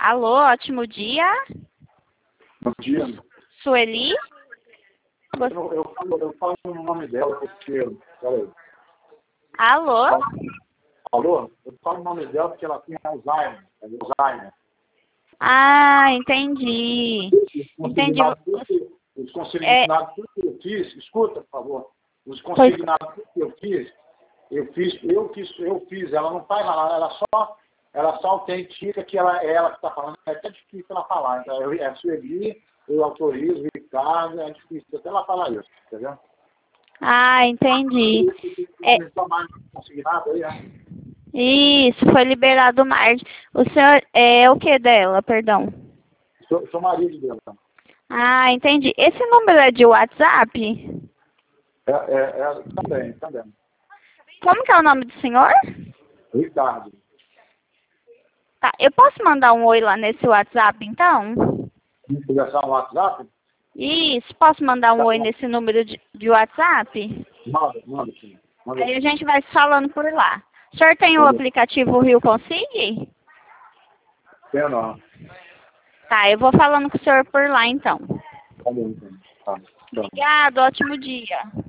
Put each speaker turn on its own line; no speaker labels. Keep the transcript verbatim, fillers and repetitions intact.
Alô, ótimo dia.
Bom dia.
Sueli? Você...
Eu, eu, falo, eu falo o nome dela porque... Peraí.
Alô?
Alô? Eu falo o nome dela porque ela tem Alzheimer. Alzheimer.
Ah, entendi. Entendi.
Os consignados, tudo que eu fiz, escuta, por favor. Os consignados que eu fiz, eu fiz, eu fiz, eu fiz. Ela não faz nada, ela só, ela só autentica que ela é ela que está falando. É até difícil ela falar. Então, eu, é a Sueli, eu autorizo, o Ricardo, é difícil até ela falar isso, entendeu?
Ah, entendi. É...
Consignado aí, né?
Isso, foi liberado mais. O senhor é o que dela, perdão?
Sou, sou marido dela.
Ah, entendi. Esse número é de WhatsApp?
É, é, é, também, também.
Como que é o nome do senhor?
Ricardo.
Tá, eu posso mandar um oi lá nesse WhatsApp, então?
Conversar no WhatsApp?
Isso, posso mandar um
Tá
oi
bom.
nesse número de, de WhatsApp?
Manda, manda sim. Manda
Aí a
sim.
gente vai se falando por lá. O senhor tem o
Manda.
aplicativo Rio Consigue?
Tem não.
Tá, eu vou falando com o senhor por lá, então.
Tá bom, então. Tá. Tchau.
Obrigado, ótimo dia.